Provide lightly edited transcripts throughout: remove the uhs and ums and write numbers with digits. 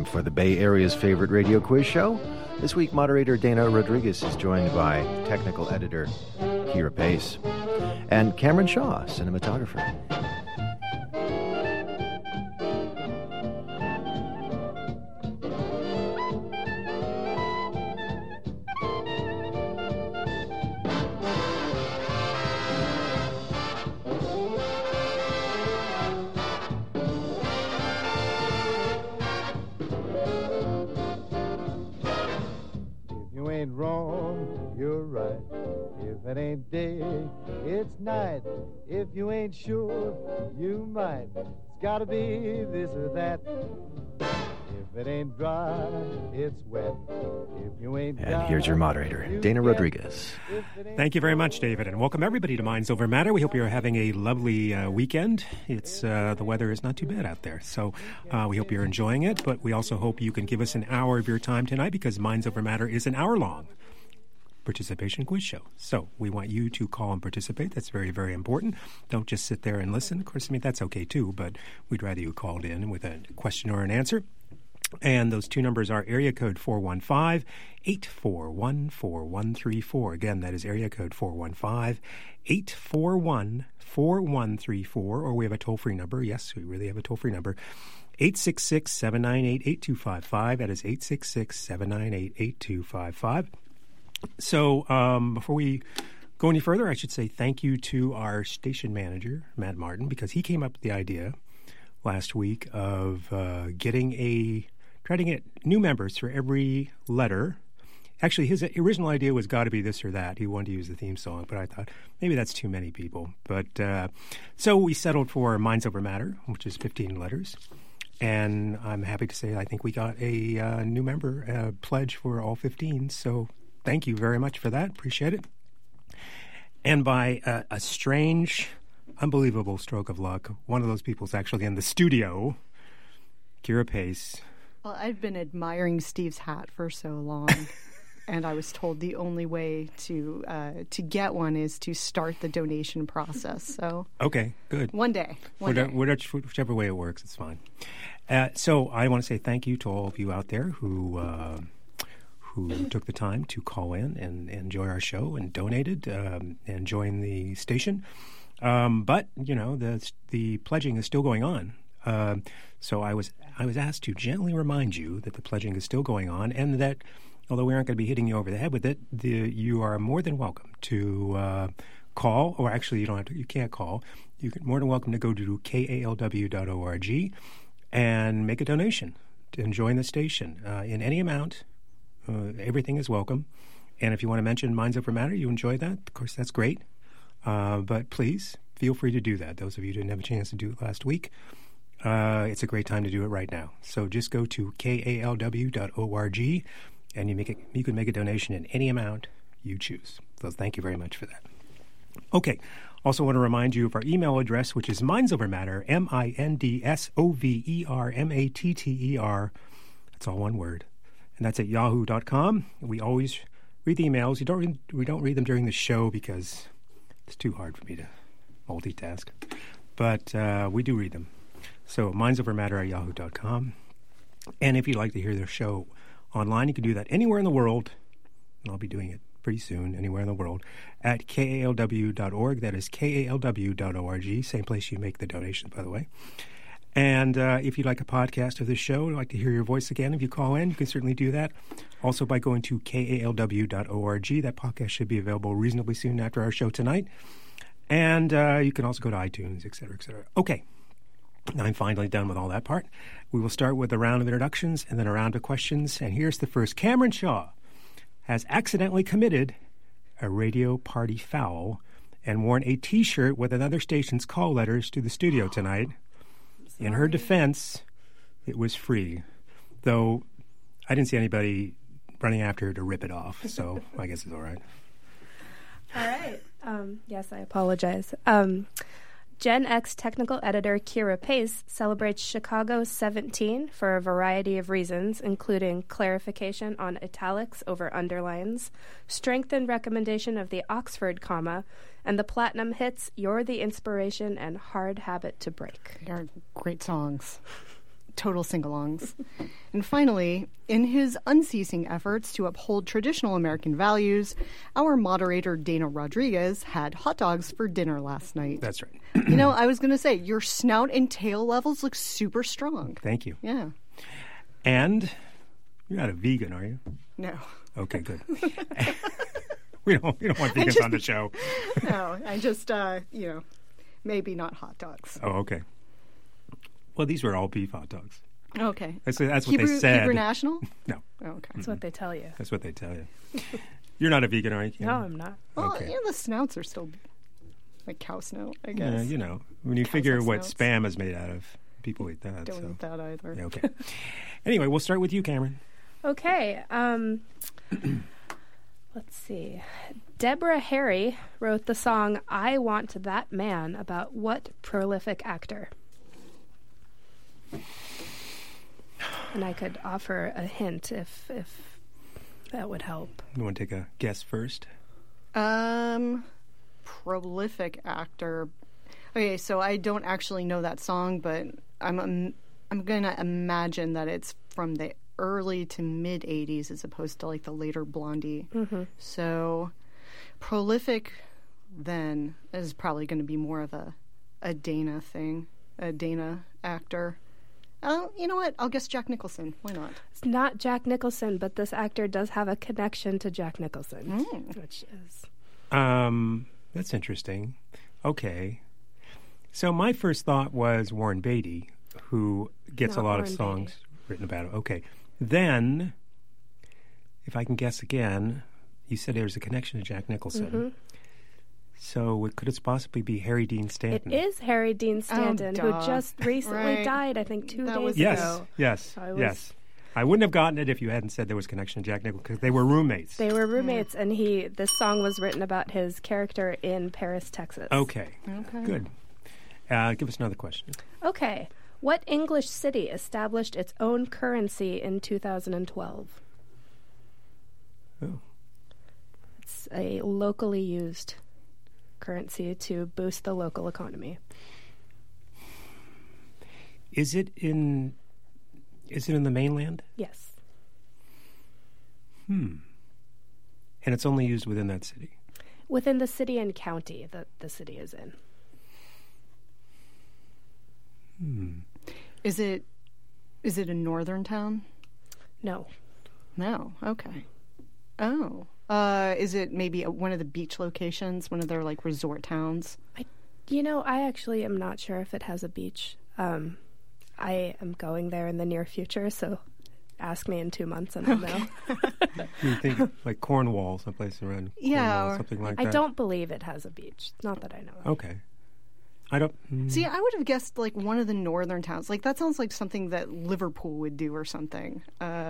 time for the Bay Area's favorite radio quiz show. This week, moderator Dana Rodriguez is joined by technical editor Kira Pace and Cameron Shaw, cinematographer. If you ain't sure, you might. It's gotta be this or that. If it ain't dry, it's wet. If you ain't dry, and here's your moderator, Dana Rodriguez. Thank you very much, David, and welcome everybody to Minds Over Matter. We hope you're having a lovely weekend. It's the weather is not too bad out there, so we hope you're enjoying it, but we also hope you can give us an hour of your time tonight because Minds Over Matter is an hour-long participation quiz show. So we want you to call and participate. That's very, very important. Don't just sit there and listen. Of course, I mean, that's okay too, but we'd rather you called in with a question or an answer. And those two numbers are area code 415-841-4134. Again, that is area code 415-841-4134. Or we have a toll-free number. Yes, we really have a toll-free number. 866-798-8255. That is 866-798-8255. So before we go any further, I should say thank you to our station manager, Matt Martin, because he came up with the idea last week of trying to get new members for every letter. Actually, his original idea was got to be this or that. He wanted to use the theme song, but I thought maybe that's too many people. But so we settled for Minds Over Matter, which is 15 letters. And I'm happy to say I think we got a new member pledge for all 15, so thank you very much for that. Appreciate it. And by a strange, unbelievable stroke of luck, one of those people is actually in the studio, Kira Pace. Well, I've been admiring Steve's hat for so long, and I was told the only way to get one is to start the donation process. So okay, good. One day. Whichever way it works, it's fine. So I want to say thank you to all of you out there who took the time to call in and enjoy our show and donated and join the station. But, you know, the pledging is still going on. So I was asked to gently remind you that the pledging is still going on and that although we aren't going to be hitting you over the head with it, you are more than welcome to call, or actually you can't call. You're more than welcome to go to kalw.org and make a donation and join the station in any amount. Everything is welcome. And if you want to mention Minds Over Matter, you enjoy that, of course, that's great. But please, feel free to do that. Those of you who didn't have a chance to do it last week, it's a great time to do it right now. So just go to kalw.org, and you can make a donation in any amount you choose. So thank you very much for that. Okay. Also want to remind you of our email address, which is mindsovermatter, MINDSOVERMATTER. That's all one word. And that's at yahoo.com. We always read the emails. We don't read them during the show because it's too hard for me to multitask. But we do read them. So mindsovermatter at yahoo.com. And if you'd like to hear the show online, you can do that anywhere in the world. And I'll be doing it pretty soon, anywhere in the world, at kalw.org. That is kalw.org. Same place you make the donations, by the way. And if you'd like a podcast of this show, I'd like to hear your voice again, if you call in, you can certainly do that. Also by going to kalw.org. That podcast should be available reasonably soon after our show tonight. And you can also go to iTunes, et cetera, et cetera. Okay. Now I'm finally done with all that part. We will start with a round of introductions and then a round of questions. And here's the first. Cameron Shaw has accidentally committed a radio party foul and worn a T-shirt with another station's call letters to the studio tonight. In her defense, it was free, though I didn't see anybody running after her to rip it off, so I guess it's all right. All right. Yes, I apologize. Gen X technical editor Kira Pace celebrates Chicago 17 for a variety of reasons, including clarification on italics over underlines, strengthened recommendation of the Oxford comma, and the platinum hits You're the Inspiration and Hard Habit to Break. They are great songs. total sing-alongs. And finally, in his unceasing efforts to uphold traditional American values, our moderator Dana Rodriguez had hot dogs for dinner last night. That's right. You know, I was going to say, your snout and tail levels look super strong. Thank you. Yeah. And you're not a vegan, are you? No. Okay, good. we don't want vegans on the show. No, I just, maybe not hot dogs. Oh, okay. Well, these were all beef hot dogs. Okay. That's what they said. Hebrew National? No. Oh, okay. That's what they tell you. That's what they tell you. You're not a vegan, are you? No, I'm not. Well, Okay. yeah, the snouts are still like cow snout, I Yeah, guess. you know, when you Cows figure have what snouts. spam is made out of, people eat that. Don't so. eat that either. Yeah, okay. Anyway, we'll start with you, Cameron. Okay. Let's see. Deborah Harry wrote the song I Want That Man about what prolific actor? And I could offer a hint if that would help. You want to take a guess first? Prolific actor. Okay, so I don't actually know that song, but I'm gonna imagine that it's from the early to mid '80s as opposed to like the later Blondie. Mm-hmm. So prolific then is probably going to be more of a Dana thing, a Dana actor. You know what? I'll guess Jack Nicholson. Why not? It's not Jack Nicholson, but this actor does have a connection to Jack Nicholson, which is... That's interesting. Okay. So my first thought was Warren Beatty, who gets Not a lot of Warren songs Beatty. written about him. Okay. Then, if I can guess again, you said there's a connection to Jack Nicholson. Mm-hmm. So could it possibly be Harry Dean Stanton? It is Harry Dean Stanton, who duh. just recently Right. died, I think, 2 That days was- Yes, ago. yes, I was- yes. I wouldn't have gotten it if you hadn't said there was a connection to Jack Nicholson, because they were roommates. They were roommates, and this song was written about his character in Paris, Texas. Okay. Okay. Good. Give us another question. Okay. What English city established its own currency in 2012? Oh. It's a locally used currency to boost the local economy. Is it in the mainland? Yes. And it's only used within that city. Within the city and county that the city is in. Is it a northern town? No. No. Okay. Oh. Is it maybe one of the beach locations, one of their like resort towns? I actually am not sure if it has a beach. I am going there in the near future, so ask me in 2 months and I'll know. You think like Cornwall, someplace around Yeah, Cornwall, or- something like I that? don't believe it has a beach. Not that I know of. Okay. I don't... See, I would have guessed like one of the northern towns. Like that sounds like something that Liverpool would do or something.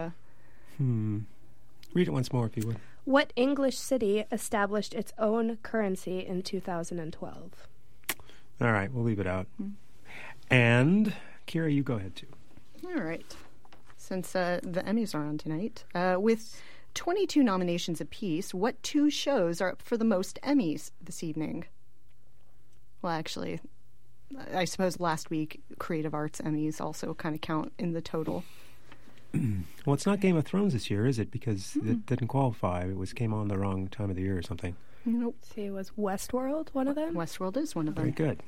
Read it once more if you would. What English city established its own currency in 2012? All right, we'll leave it out. And, Kira, you go ahead too. All right. Since the Emmys are on tonight, with 22 nominations apiece, what 2 shows are up for the most Emmys this evening? Well, actually, I suppose last week Creative Arts Emmys also kind of count in the total. Well, it's not Game of Thrones this year, is it? Because it didn't qualify. It came on the wrong time of the year or something. Nope. See, was Westworld one of them? Westworld is one of them. Very good.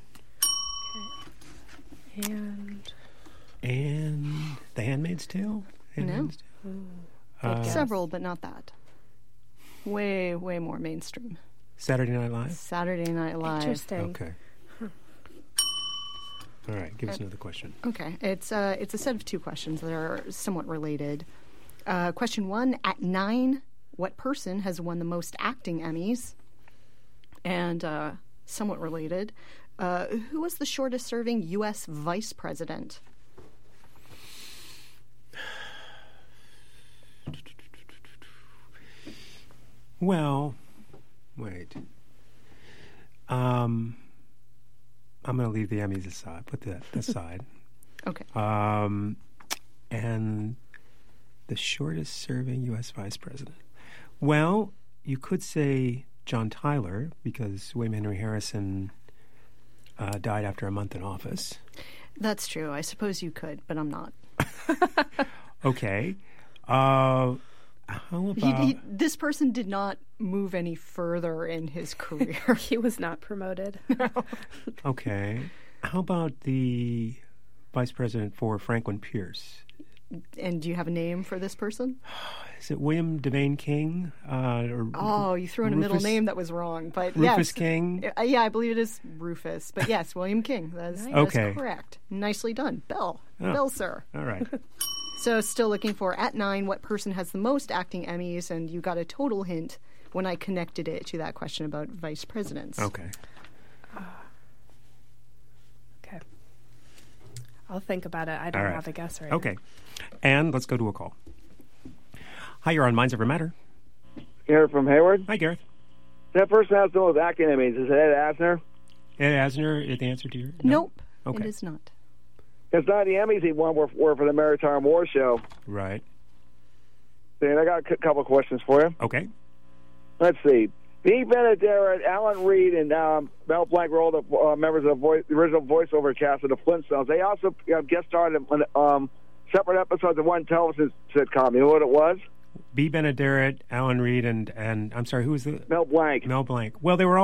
And And The Handmaid's Tale? Handmaid's Tale? good guess. Several, but not that. Way, way more mainstream. Saturday Night Live? Saturday Night Live. Interesting. Okay. All right, give us another question. Okay, it's a set of 2 questions that are somewhat related. Question 1: At 9, what person has won the most acting Emmys? And somewhat related, who was the shortest-serving U.S. vice president? Well, wait. I'm going to leave the Emmys aside. Put that aside. Okay. And the shortest serving U.S. vice president. Well, you could say John Tyler, because William Henry Harrison died after a month in office. That's true. I suppose you could, but I'm not. Okay. How about... This person did not move any further in his career. He was not promoted. Okay. How about the vice president for Franklin Pierce? And do you have a name for this person? Is it William Devane King? Or You threw in a middle name that was wrong. But Rufus yes. King? Yeah, I believe it is Rufus. But yes, William King. That's correct. Nicely done. Bell. Oh. Bell, sir. All right. So still looking for, at 9, what person has the most acting Emmys, and you got a total hint when I connected it to that question about vice presidents. Okay. Okay. I'll think about it. I don't have a guess right now. Okay. And let's go to a call. Hi, you're on Minds Ever Matter. Garrett from Hayward. Hi, Gareth. That person has to know with acting Emmys. Is it Ed Asner? Ed Asner is the answer to your... Nope. Okay. It is not. Because none of the Emmys he won were for the Maritime War Show. Right. And I got a couple of questions for you. Okay. Let's see. Bea Benaderet, Alan Reed, and Mel Blanc were all the members of the original voiceover cast of the Flintstones. They also guest starred in separate episodes of one television sitcom. You know what it was? Bea Benaderet, Alan Reed, and I'm sorry, who was the... Mel Blanc. Mel Blanc. Well, they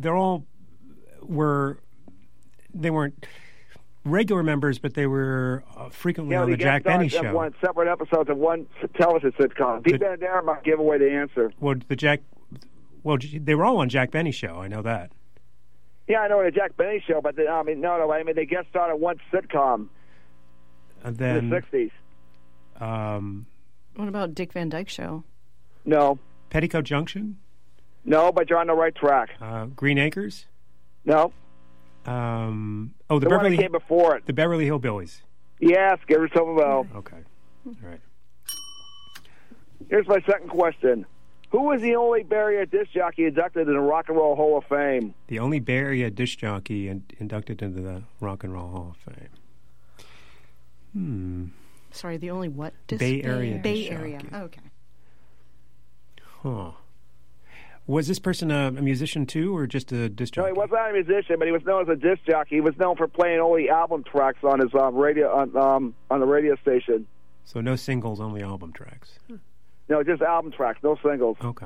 weren't regular members, but they were frequently on the Jack Benny show. One separate episodes of one television sitcom. Bea Benaderet might give away the answer. Well, they were all on Jack Benny show. I know that. Yeah, I know the Jack Benny show, but they guest starred on one sitcom And then in the 60s. What about Dick Van Dyke Show? No. Petticoat Junction? No, but you're on the right track. Green Acres? No. The one Beverly that came before it. The Beverly Hillbillies. Yes, give yourself a bell. Okay. All right. Here's my second question. Who was the only Bay Area disc jockey inducted in the Rock and Roll Hall of Fame? The only Bay Area disc jockey inducted into the Rock and Roll Hall of Fame. Sorry, the only what? Bay Area Bay disc Area. jockey. Oh, okay. Huh. Was this person a musician too, or just a disc jockey? No, he was not a musician, but he was known as a disc jockey. He was known for playing only album tracks on his radio on the radio station. So no singles, only album tracks. No, just album tracks, no singles. Okay.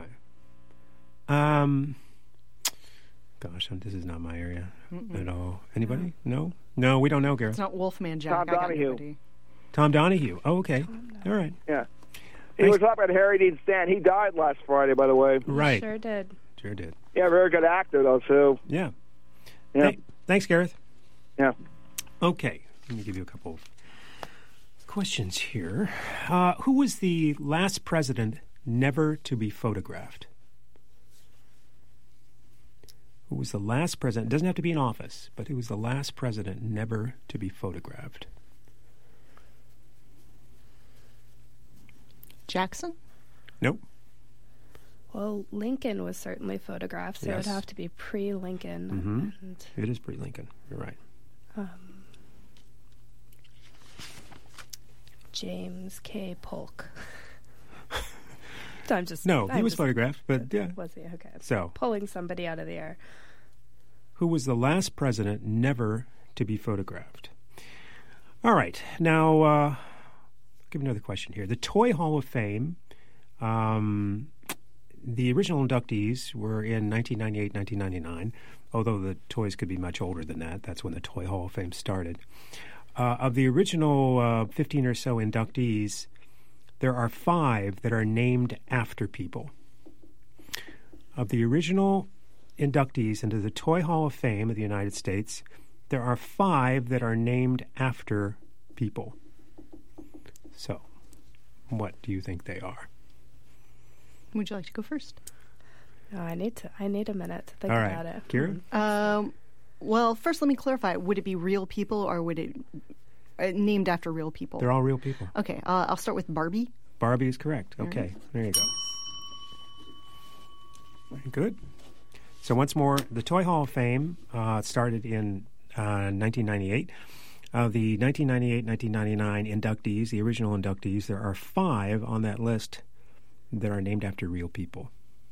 Gosh, this is not my area at all. Anybody? No, we don't know, Gareth. It's not Wolfman Jack. Tom Donahue. Tom Donahue. Oh, okay. All right. Yeah. He was up at Harry Dean Stanton. He died last Friday, by the way. Right. Sure did. Sure did. Yeah, very good actor, though, too. Yeah. Yeah. Thanks, Gareth. Yeah. Okay. Let me give you a couple of questions here. Who was the last president never to be photographed? Who was the last president? It doesn't have to be in office, but who was the last president never to be photographed? Jackson? Nope. Well, Lincoln was certainly photographed, so it would have to be pre-Lincoln. Mm-hmm. It is pre-Lincoln. You're right. James K. Polk. He was photographed, but yeah. Was he? Okay. So, pulling somebody out of the air. Who was the last president never to be photographed? All right. Now, I'll give another question here. The Toy Hall of Fame, the original inductees were in 1998, 1999, although the toys could be much older than that. That's when the Toy Hall of Fame started. Of the original 15 or so inductees, there are 5 that are named after people. Of the original inductees into the Toy Hall of Fame of the United States, there are 5 that are named after people. So, what do you think they are? Would you like to go first? No, I need a minute to think All right. about it. Kieran? Well, first let me clarify. Would it be real people or would it named after real people? They're all real people. Okay, I'll start with Barbie. Barbie is correct. Okay, There you go. Very good. So once more, the Toy Hall of Fame started in 1998. Of the 1998-1999 inductees, the original inductees, there are 5 on that list that are named after real people.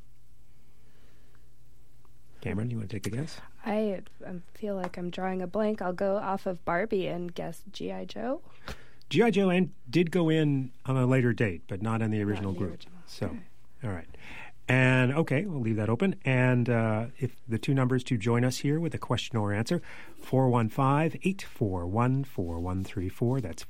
Cameron, you want to take a guess? I feel like I'm drawing a blank. I'll go off of Barbie and guess G.I. Joe. G.I. Joe did go in on a later date, but not in the original group. Original. So, Okay. all right. And, okay, we'll leave that open. And if the two numbers to join us here with a question or answer, 415-841-4134. That's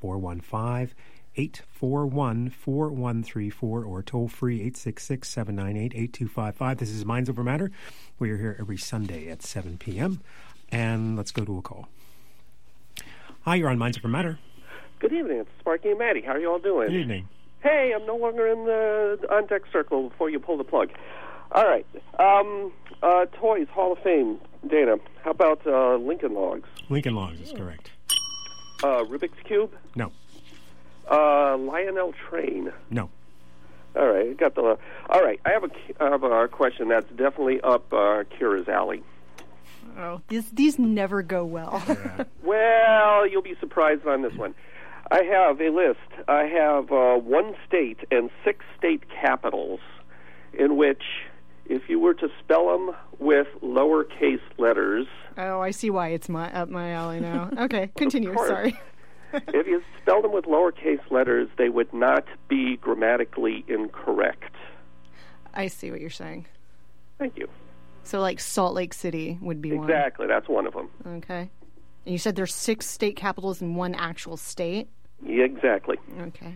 415-841-4134, or toll free 866-798-8255. This is Minds Over Matter. We are here every Sunday at 7 p.m. And let's go to a call. Hi, you're on Minds Over Matter. Good evening. It's Sparky and Maddie. How are you all doing? Good evening. Hey, I'm no longer in the on-deck circle before you pull the plug. All right. Toys, Hall of Fame, Dana. How about Lincoln Logs? Lincoln Logs is correct. Rubik's Cube? No. Lionel Train? No. All right. All right. I have a question that's definitely up Kira's alley. Oh, these never go well. Yeah. Well, you'll be surprised on this one. I have a list. I have 1 state and 6 state capitals in which, if you were to spell them with lowercase letters... Oh, I see why it's up my alley now. Okay, continue. Sorry. If you spell them with lowercase letters, they would not be grammatically incorrect. I see what you're saying. Thank you. So, like Salt Lake City would be one. Exactly. That's one of them. Okay. And you said there's 6 state capitals in one actual state? Yeah, exactly. Okay.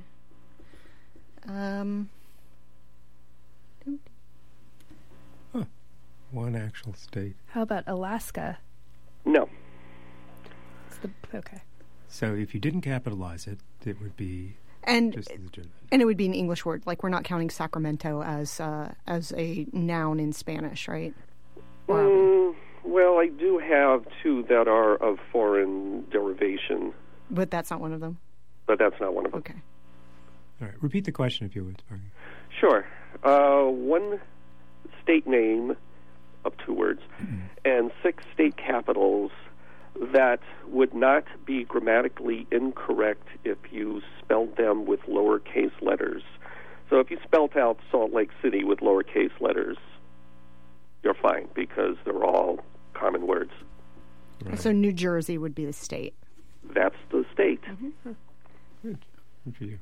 One actual state. How about Alaska? No. Okay. So if you didn't capitalize it, it would be And just legitimate. and it would be an English word. Like, we're not counting Sacramento as a noun in Spanish, right? Well, I do have 2 that are of foreign derivation, But that's not one of them. but that's not one of them. Okay. All right. Repeat the question if you would, Sparky. Sure. 1 state name of 2 words and 6 state capitals that would not be grammatically incorrect if you spelled them with lowercase letters. So if you spelled out Salt Lake City with lowercase letters, you're fine because they're all common words. Right. So New Jersey would be the state. That's the state. Good for you.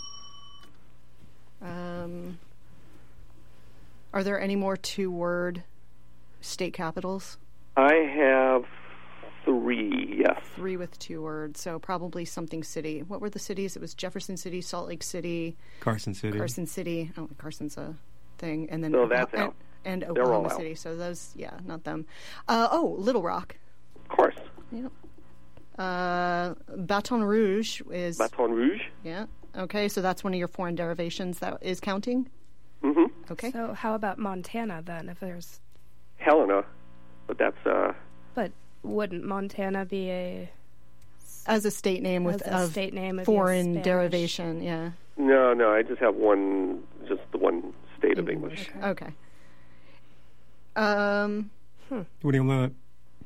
Are there any more 2-word state capitals? I have 3, yes. 3 with 2 words, so probably something city. What were the cities? It was Jefferson City, Salt Lake City, Carson City. Carson City. Oh, Carson's a thing. And then So that's out. And They're all Oklahoma out. City. So those, yeah, not them. Little Rock. Of course. Yep. Baton Rouge is... Baton Rouge. Yeah. Okay, so that's one of your foreign derivations that is counting? Mm-hmm. Okay. So how about Montana then? If there's, Helena, but that's but wouldn't Montana be a As a state name with as a state name of foreign Spanish? derivation, yeah. no. I just have just the one state of English. Okay. What do you want?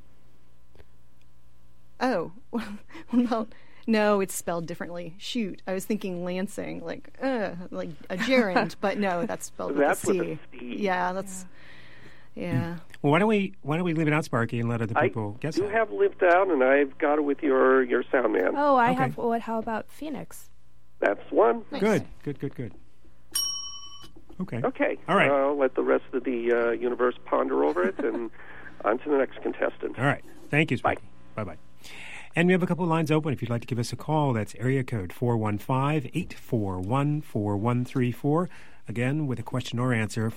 Oh, well, no, it's spelled differently. Shoot, I was thinking Lansing, like a gerund, but no, that's spelled That's with a with C. a C. Yeah, that's yeah. Well, why don't we leave it out, Sparky, and let other people I guess do it? have lived down, and I've got it with your sound man. Oh, I Okay. have. What? How about Phoenix? That's one. Nice. Good. Okay. Okay. All right. I'll let the rest of the universe ponder over it, and on to the next contestant. All right. Thank you, Sparky. Bye-bye. And we have a couple of lines open. If you'd like to give us a call, that's area code 415-841-4134. Again, with a question or answer,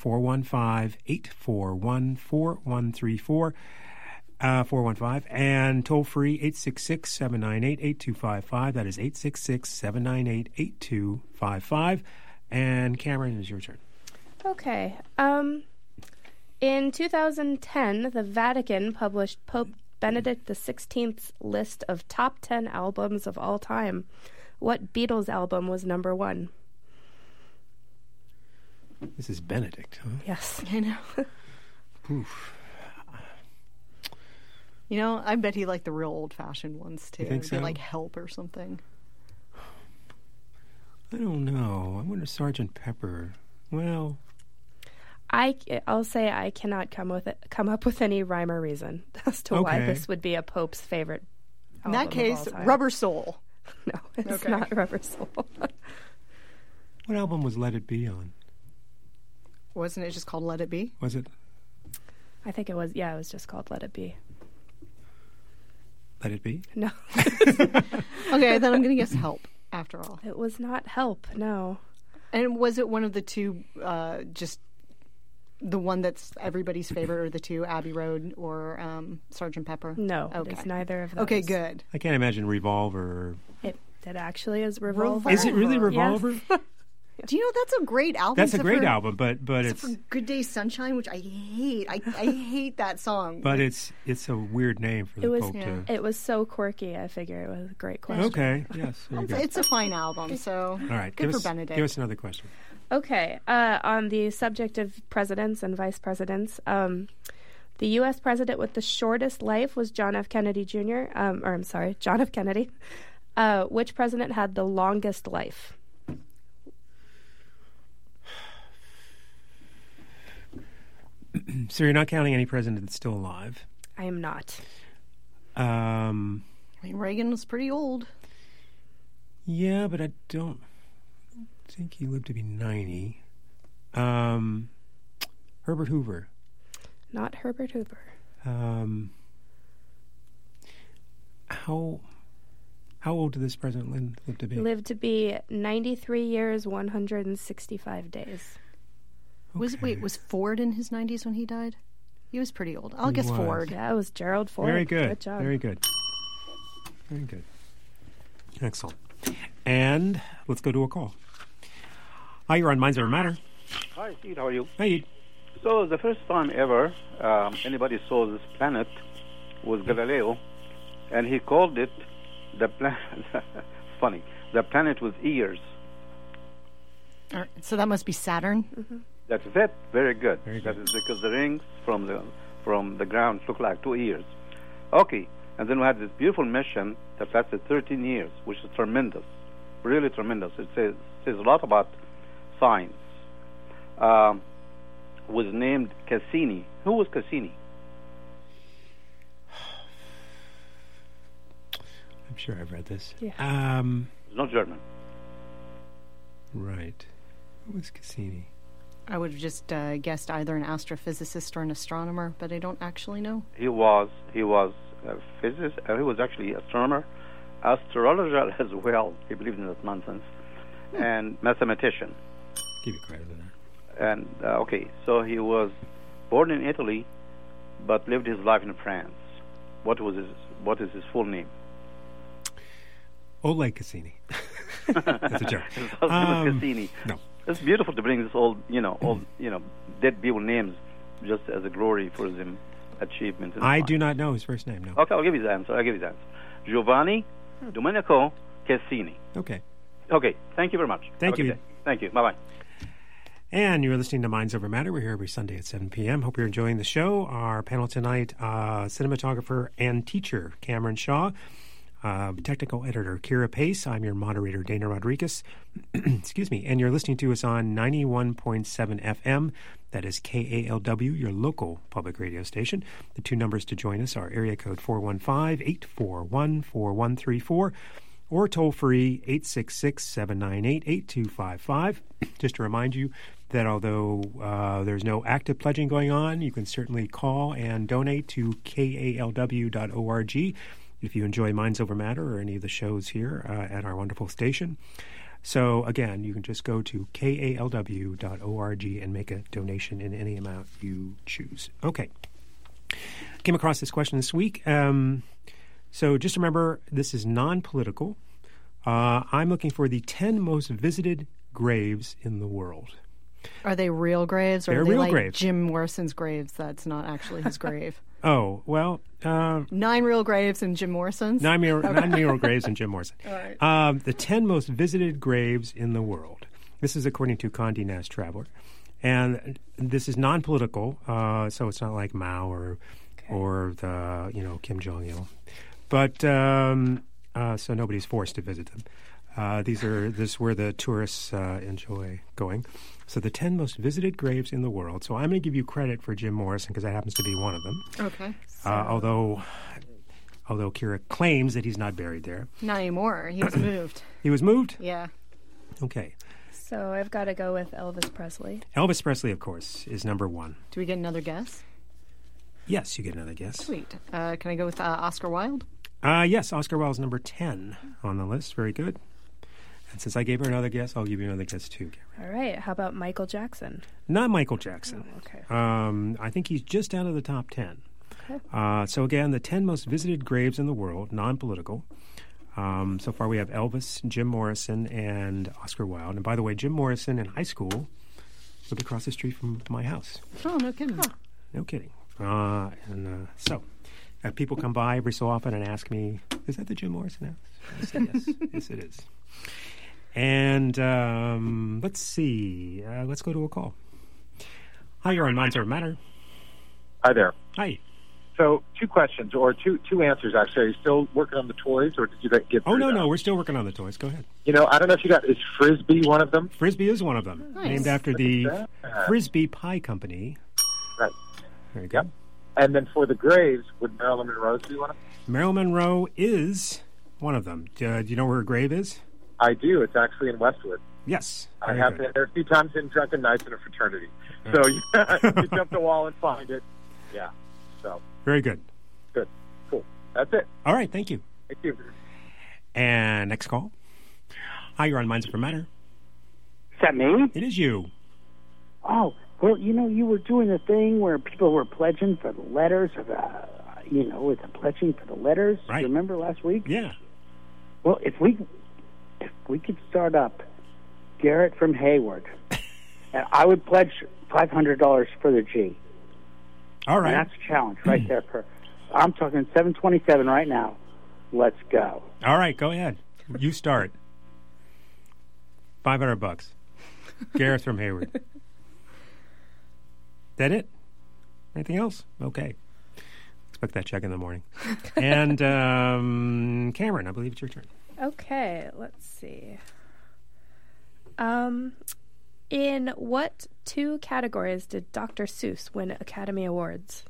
415-841-4134. 415, and toll free 866-798-8255. That is 866-798-8255. And Cameron, it is your turn. Okay. In 2010, the Vatican published Pope Benedict XVI's list of top 10 albums of all time. What Beatles album was number 1? This is Benedict, huh? Yes. I know. Oof. You know, I bet he liked the real old-fashioned ones too. You think so? Like Help or something. I don't know. I wonder Sgt. Pepper. Well, I'll say I cannot come up with any rhyme or reason as to why Okay. this would be a Pope's favorite In album that case, of all time. Rubber Soul. No, it's Okay. not Rubber Soul. What album was Let It Be on? Wasn't it just called Let It Be? Was it I think it was. Yeah, it was just called Let It Be. Let It Be? No, Okay, then I'm going to guess Help, after all. it was not Help. No. And was it one of the two, just the one that's everybody's favorite, or the two, Abbey Road or Sgt. Pepper? No, Okay. it's neither of those. Okay, good. I can't imagine Revolver. It actually is Revolver. Is it really Revolver? Do you know that's a great album? That's a except great for- album, but except it's for Good Day Sunshine, which I hate. I hate that song. but it's a weird name for the It was. Pope yeah. to. It was so quirky. I figure it was a great question. Okay. Yes. There you go. It's a fine album, so All right. good Give for us, Benedict. give us another question. Okay. On the subject of presidents and vice presidents, the U.S. president with the shortest life was John F. Kennedy Jr. John F. Kennedy. Which president had the longest life? So you're not counting any president that's still alive. I am not. I mean, Reagan was pretty old. Yeah, but I don't think he lived to be 90. Herbert Hoover. Not Herbert Hoover. How old did this president live to be? Lived to be 93 years, 165 days. Was Ford in his 90s when he died? He was pretty old. I'll He guess was. Ford. Yeah, it was Gerald Ford. Very good. Good job. Very good. Very good. Excellent. And let's go to a call. Hi, you're on Minds Over Matter. Hi, Steve. How are you? Hey, So the first time ever anybody saw this planet was Galileo, and he called it the planet. Funny, the planet with ears. All right, so that must be Saturn. That's it. Very good. Very That good. is because the rings from the ground look like two ears. Okay, and then we had this beautiful mission that lasted 13 years, which is tremendous, really tremendous. It says a lot about science. Was named Cassini. Who was Cassini? I'm sure I've read this. Yeah. He's not German. Right. Who was Cassini? I would have just guessed either an astrophysicist or an astronomer, but I don't actually know. He was a physicist. He was actually astronomer, astrologer as well. He believed in that nonsense, and mathematician. Give you credit for that. And okay, so he was born in Italy, but lived his life in France. What is his full name? Oleg Cassini. That's a joke. His husband was Cassini. No. It's beautiful to bring this old dead people names just as a glory for his achievements. in I life. do not know his first name, no. Okay, I'll give you the answer. Giovanni Domenico Cassini. Okay. Okay, thank you very much. Thank Have a you. good day. Thank you. Bye-bye. And you're listening to Minds Over Matter. We're here every Sunday at 7 p.m. Hope you're enjoying the show. Our panel tonight, cinematographer and teacher Cameron Shaw, technical editor Kira Pace. I'm your moderator, Dana Rodriguez. Excuse me. And you're listening to us on 91.7 FM. That is KALW, your local public radio station. The two numbers to join us are area code 415-841-4134 or toll-free 866-798-8255. Just to remind you that although there's no active pledging going on, you can certainly call and donate to KALW.org if you enjoy Minds Over Matter or any of the shows here at our wonderful station. So, again, you can just go to KALW.org and make a donation in any amount you choose. Okay. Came across this question this week. So just remember, this is non-political. I'm looking for the 10 most visited graves in the world. Are they real graves, or They're are they real like graves. Jim Morrison's graves? That's not actually his grave. Oh, well, 9 real graves and Jim Morrison's. 9 mural graves and Jim Morrison. All right. The 10 most visited graves in the world. This is according to Condé Nast Traveler. And this is non-political, so it's not like Mao or the Kim Jong-il. But so nobody's forced to visit them. This is where the tourists enjoy going. So the 10 most visited graves in the world. So I'm going to give you credit for Jim Morrison because that happens to be one of them. Okay. Although although Kira claims that he's not buried there. Not anymore. He was moved. He was moved? Yeah. Okay. So I've got to go with Elvis Presley. Elvis Presley, of course, is number one. Do we get another guess? Yes, you get another guess. Sweet. Can I go with Oscar Wilde? Yes, Oscar Wilde's number 10 on the list. Very good. And since I gave her another guess, I'll give you another guess too, Cameron. All right. How about Michael Jackson? Not Michael Jackson. Oh, okay. I think he's just out of the top 10. Okay. So again, the 10 most visited graves in the world, non-political. So far we have Elvis, Jim Morrison, and Oscar Wilde. And by the way, Jim Morrison in high school lived across the street from my house. Oh, no kidding. Huh. No kidding. So people come by every so often and ask me, is that the Jim Morrison house? I say yes. Yes, it is. And let's see. Let's go to a call. Hi, you're on Minds Over Matter. Hi there. Hi. So, two questions, or two answers, actually. Are you still working on the toys, or did you get Oh, through that? no, we're still working on the toys. Go ahead. You know, I don't know if you got, is Frisbee one of them? Frisbee is one of them. Nice. Named after the Frisbee Pie Company. Right. Very good. Yep. And then for the graves, would Marilyn Monroe be one of them? Marilyn Monroe is one of them. Do you know where her grave is? I do. It's actually in Westwood. Yes. I Very have good. been there a few times in Drunken Nights in a fraternity. So you jump the wall and find it. Yeah. So Very good. good. Cool. That's it. All right, thank you. Thank you. And next call. Hi, you're on Minds Over Matter. Is that me? It is you. Oh, well, you know, you were doing the thing where people were pledging for the letters, with the pledging for the letters. Right. You remember last week? Yeah. Well, if we could start up Garrett from Hayward, and I would pledge $500 for the G. All And right. that's a challenge right there. I'm talking 727 right now. Let's go. All right, go ahead. You start. $500. Gareth from Hayward. That it? Anything else? Okay. Expect that check in the morning. And Cameron, I believe it's your turn. Okay, let's see. In what two categories did Dr. Seuss win Academy Awards?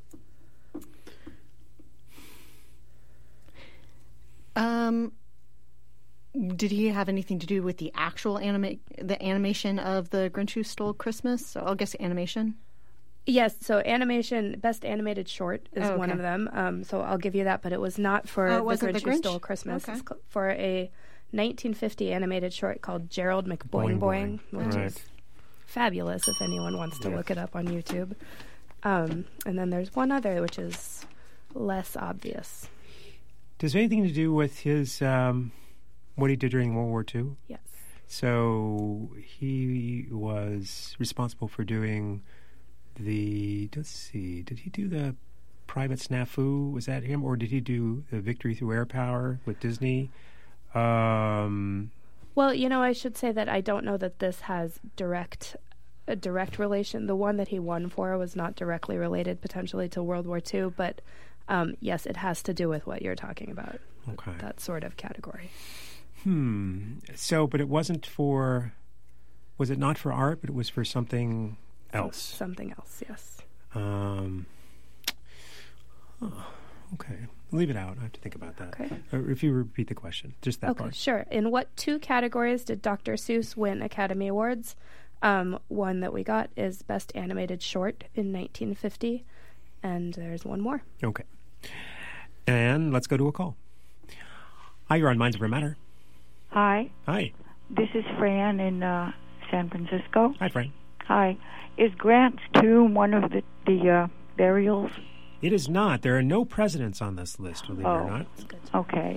Did he have anything to do with the actual animation of The Grinch Who Stole Christmas? So I'll guess animation. Yes, so animation, Best Animated Short is one of them. So I'll give you that, but it was not for The Grinch Who Stole Christmas. Okay. It's for a 1950 animated short called Gerald McBoing Boing, which is fabulous if anyone wants to look it up on YouTube. And then there's one other, which is less obvious. Does it have anything to do with his what he did during World War II? Yes. So he was responsible for doing let's see, did he do the Private Snafu? Was that him? Or did he do the Victory Through Air Power with Disney? Well, you know, I should say that I don't know that this has a direct relation. The one that he won for was not directly related potentially to World War II, but yes, it has to do with what you're talking about. Okay. That sort of category. So, but it wasn't for, was it not for art, but it was for something else? Something else, yes. Okay. Leave it out. I have to think about that. Okay. If you repeat the question, just that Okay, part. sure. In what two categories did Dr. Seuss win Academy Awards? One that we got is Best Animated Short in 1950, and there's one more. Okay. And let's go to a call. Hi, you're on Minds Over Matter. Hi. Hi. This is Fran in San Francisco. Hi, Fran. Hi. Is Grant's tomb one of the burials? It is not. There are no presidents on this list, believe it or not. Okay.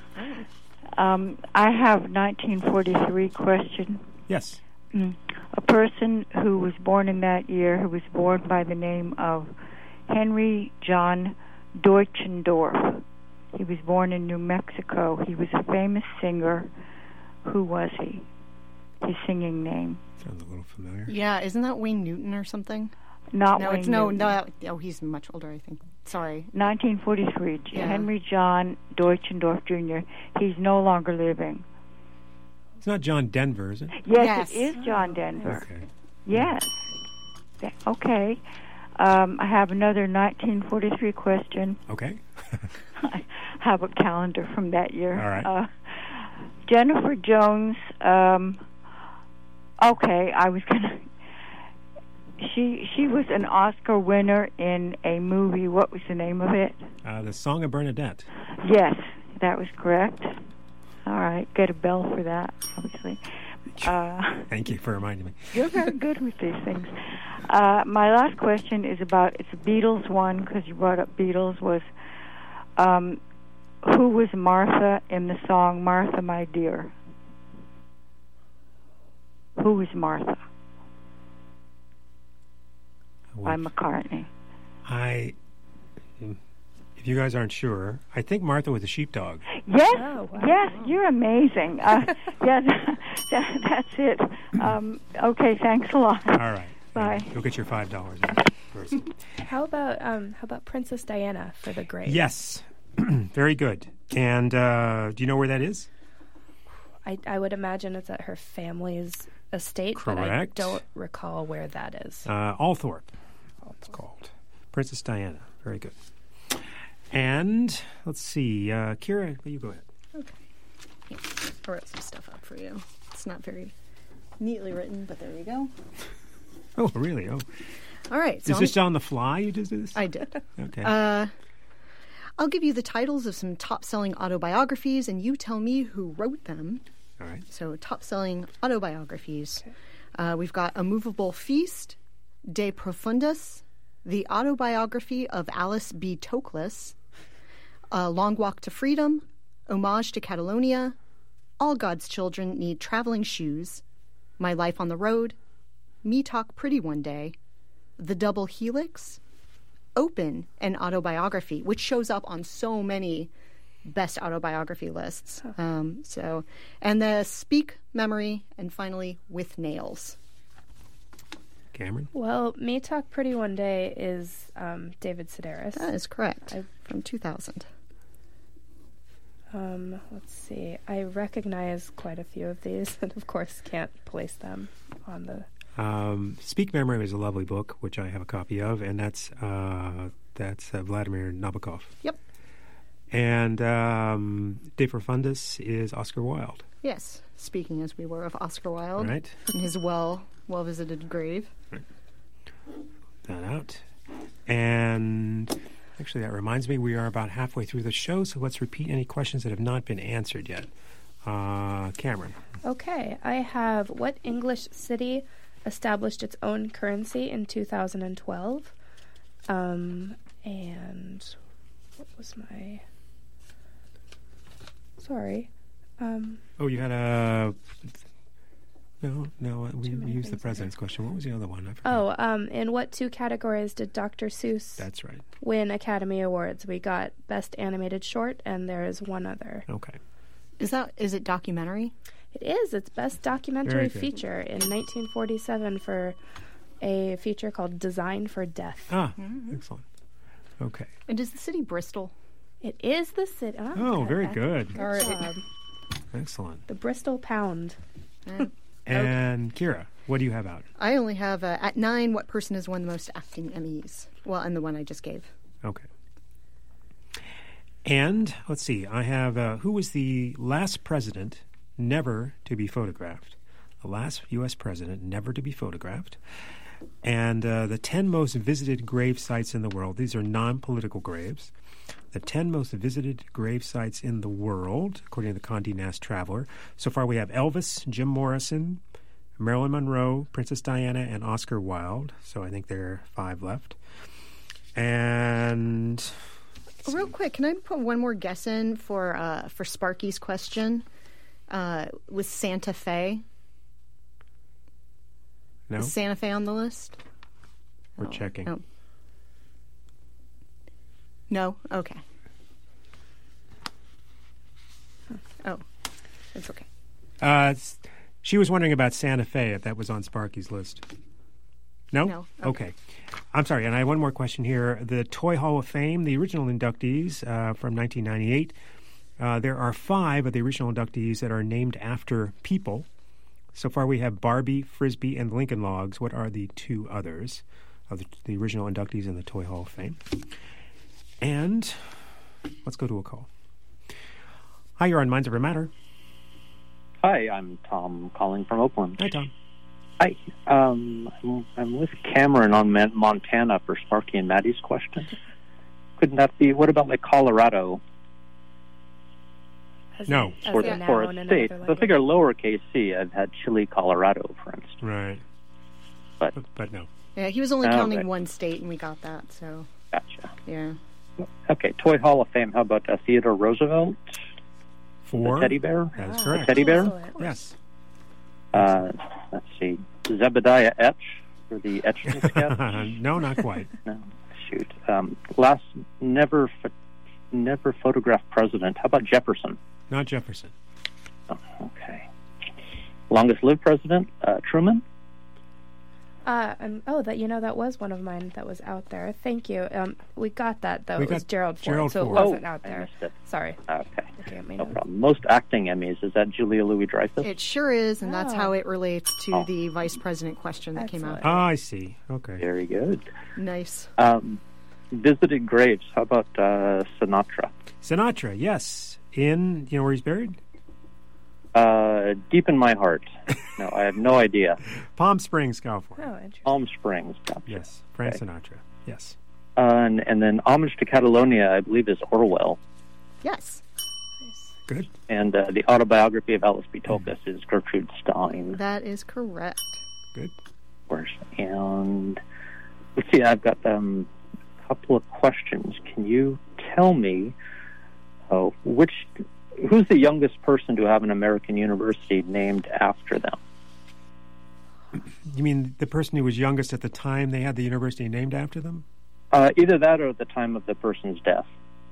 I have 1943 question. Yes. A person who was born in that year, who was born by the name of Henry John Deutschendorf. He was born in New Mexico. He was a famous singer. Who was he? His singing name. Sounds a little familiar. Yeah, isn't that Wayne Newton or something? Not no, Wayne it's Newton. no. He's much older, I think. Sorry. 1943. Yeah. Henry John Deutschendorf Jr. He's no longer living. It's not John Denver, is it? Yes, it is John Denver. Okay. Yes. Okay. I have another 1943 question. Okay. I have a calendar from that year. All right. Jennifer Jones. Okay, I was gonna. She was an Oscar winner in a movie. What was the name of it? The Song of Bernadette. Yes, that was correct. All right, get a bell for that, obviously. Thank you for reminding me. You're very good with these things. My last question is about, it's a Beatles one, because you brought up Beatles, was who was Martha in the song Martha, My Dear? Who was Martha? By McCartney. If you guys aren't sure, I think Martha was a sheepdog. Yes, Oh, wow. yes, you're amazing. Yes, that's it. Okay, thanks a lot. All right. Bye. You'll get your $5 first. How about Princess Diana for the grave? Yes. Very good. And do you know where that is? I would imagine it's at her family's estate, but I Correct. don't recall where that is. Althorpe. It's called. Princess Diana. Very good. And let's see. Kira, you go ahead. Okay. Yeah, I wrote some stuff up for you. It's not very neatly written, but there you go. Oh, really? Oh. All right. So Is this on the fly you just did this? I did. Okay. I'll give you the titles of some top-selling autobiographies, and you tell me who wrote them. All right. So, top-selling autobiographies. We've got A Movable Feast, De Profundis, The Autobiography of Alice B. Toklas, Long Walk to Freedom, Homage to Catalonia, All God's Children Need Traveling Shoes, My Life on the Road, Me Talk Pretty One Day, The Double Helix, Open, an autobiography, which shows up on so many best autobiography lists. And the Speak, Memory, and finally With Nails. Cameron? Well, Me Talk Pretty One Day is David Sedaris. That is correct. From 2000. Let's see. I recognize quite a few of these, and of course can't place them on the... Speak Memory is a lovely book, which I have a copy of, and that's Vladimir Nabokov. Yep. And De Profundis is Oscar Wilde. Yes. Speaking as we were of Oscar Wilde. Right. And his well-visited grave. Right. That out. And actually, that reminds me, we are about halfway through the show, so let's repeat any questions that have not been answered yet. Cameron. Okay. I have, what English city established its own currency in 2012? And what was my... Sorry. You had a... No, we used the president's question. What was the other one? I forgot. In what two categories did Dr. Seuss That's right. win Academy Awards? We got Best Animated Short, and there is one other. Okay. Is it documentary? It is. It's Best Documentary Very good. Feature in 1947 for a feature called Design for Death. Excellent. Okay. And is the city Bristol? It is the city. Oh, very good. All right. job. Excellent. The Bristol Pound. And Kira, what do you have out? I only have, at 9, what person has won the most acting Emmys? Well, and the one I just gave. Okay. And let's see. I have who was the last president never to be photographed? The last U.S. president never to be photographed. And the 10 most visited grave sites in the world. These are non-political graves. The 10 most visited grave sites in the world, according to the Condé Nast Traveler. So far we have Elvis, Jim Morrison, Marilyn Monroe, Princess Diana, and Oscar Wilde. So I think there are 5 left. And... Real quick, can I put one more guess in for Sparky's question? Was Santa Fe? No? Is Santa Fe on the list? We're checking. Oh. No? Okay. Oh, it's okay. She was wondering about Santa Fe, if that was on Sparky's list. No? No. Okay. I'm sorry, and I have one more question here. The Toy Hall of Fame, the original inductees from 1998, there are 5 of the original inductees that are named after people. So far we have Barbie, Frisbee, and Lincoln Logs. What are the 2 others of the original inductees in the Toy Hall of Fame? And Let's go to a call. Hi, you're on Minds Over Matter. Hi, I'm Tom calling from Oakland. Hi, Tom. Hi. I'm with Cameron on Montana for Sparky and Maddie's question. Couldn't that be, what about like Colorado? No. For a state. So figure lowercase c, I've had Chile, Colorado, for instance. Right. But no. Yeah, he was only counting one state, and we got that, so. Gotcha. Yeah. Okay, Toy Hall of Fame. How about Theodore Roosevelt? For? The teddy bear? That's correct. The teddy bear? Yes. Let's see. Zebediah Etch for the Etching sketch? No, not quite. No, shoot. Last never photographed president. How about Jefferson? Not Jefferson. Oh, okay. Longest lived president? Truman? That was one of mine that was out there. Thank you. We got that though. It was Gerald Ford, Gerald so Ford. it wasn't out there. I missed it. Sorry. Okay. No problem. Most acting Emmys, is that Julia Louis-Dreyfus? It sure is, and that's how it relates to the vice president question that came out. Oh, I see. Okay. Very good. Nice. Visited graves. How about Sinatra? Sinatra, yes. You know where he's buried? Deep in my heart. No, I have no idea. Palm Springs, California. Oh, interesting. Palm Springs. Gotcha. Yes, Frank Sinatra. Yes. And then Homage to Catalonia, I believe, is Orwell. Yes. Good. And the autobiography of Alice B. Toklas is Gertrude Stein. That is correct. Good. Of course. And let's see, I've got a couple of questions. Can you tell me who's the youngest person to have an American university named after them? You mean the person who was youngest at the time they had the university named after them? Either that or the time of the person's death.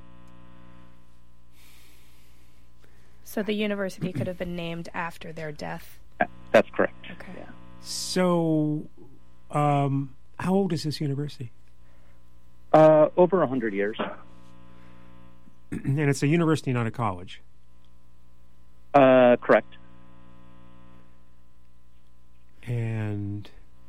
So the university could have been named after their death? That's correct. Okay. Yeah. So, how old is this university? Over 100 years. And it's a university, not a college? Correct. And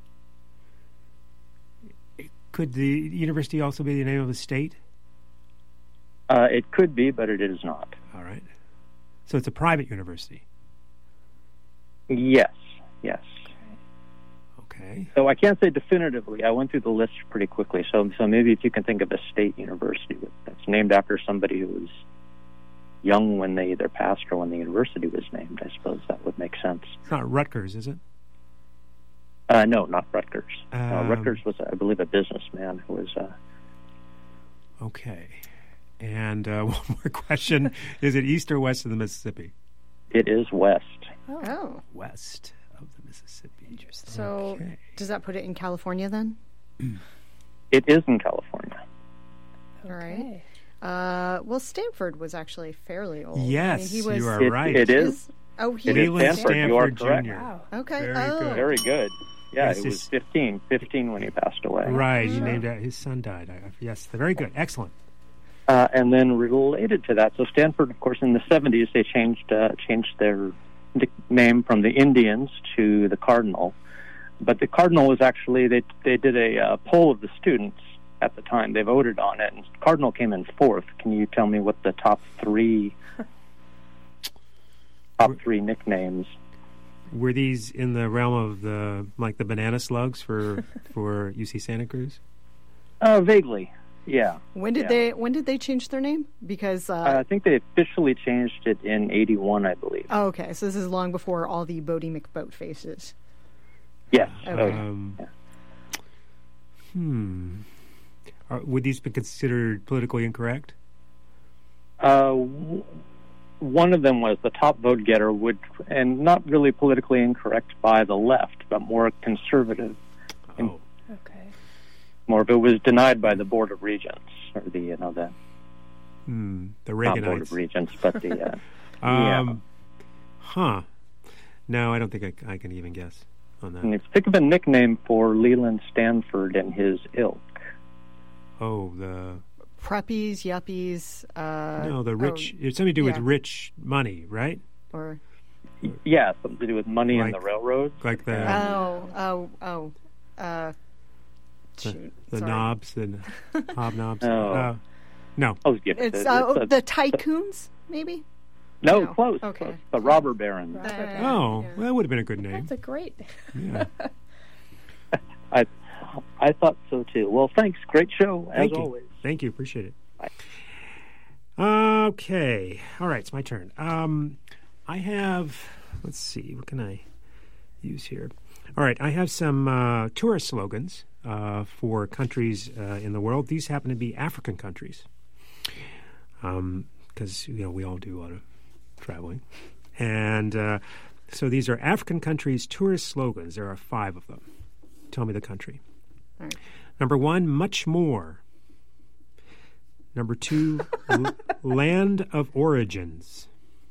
could the university also be the name of the state? It could be, but it is not. All right. So it's a private university? Yes. Okay. So I can't say definitively. I went through the list pretty quickly. So maybe if you can think of a state university that's named after somebody who was young when they either passed or when the university was named, I suppose that would make sense. It's not Rutgers, is it? No, not Rutgers. Rutgers was, I believe, a businessman who was... Okay. And one more question. Is it east or west of the Mississippi? It is west. Oh. West of the Mississippi. Interesting. So does that put it in California then? It is in California. All right. Well, Stanford was actually fairly old. Yes, he was, you are right. It is. He Leland Stanford Jr. Wow. Okay. Very good. Very good. Yeah, Yes, it was 15 when he passed away. Right, he named it. His son died. Yes, very good. Excellent. And then related to that, so Stanford, of course, in the 70s, they changed their name from the Indians to the Cardinal. But the Cardinal was actually, they did a poll of the students at the time. They voted on it, and Cardinal came in fourth. Can you tell me what the top three nicknames? Were these in the realm of the banana slugs for UC Santa Cruz? Vaguely, yeah. When did they change their name? Because I think they officially changed it in '81, I believe. Oh, okay. So this is long before all the Bodie McBoat faces. Yes. Okay. Would these be considered politically incorrect? One of them was the top vote getter and not really politically incorrect by the left, but more conservative. Oh. Okay. More of it was denied by the Board of Regents, or the the Reaganites. Not Board of Regents, but the Huh. No, I don't think I can even guess on that. And if you think of a nickname for Leland Stanford and his ilk. Oh, the preppies, yuppies. No, the rich. It's something to do with rich money, right? Or yeah, something to do with money and the railroads. Like the shoot, the knobs and hobnobs. Oh. No. Oh, yeah. It's the tycoons, maybe? No, close. Okay. Close. The robber barons. Oh, well, that would have been a good name. That's a great Yeah. I thought so too. Well, thanks. Great show, as always. Thank you. Appreciate it. Okay. All right. It's my turn. I have, let's see, what can I use here? All right. I have some tourist slogans for countries in the world. These happen to be African countries because, we all do a lot of traveling. And so these are African countries' tourist slogans. There are 5 of them. Tell me the country. All right. Number 1, much more. Number 2, land of origins.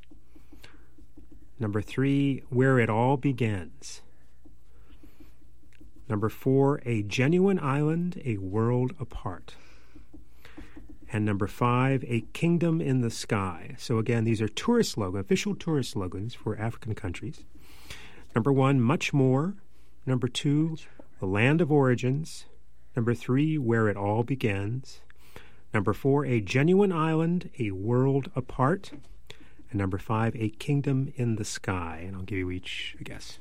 Number 3, where it all begins. Number 4, a genuine island, a world apart. And number 5, a kingdom in the sky. So again, these are tourist slogans, official tourist slogans for African countries. Number 1, much more. Number 2, the land of origins. Number 3, where it all begins. Number 4, a genuine island, a world apart. And number 5, a kingdom in the sky. And I'll give you each a guess.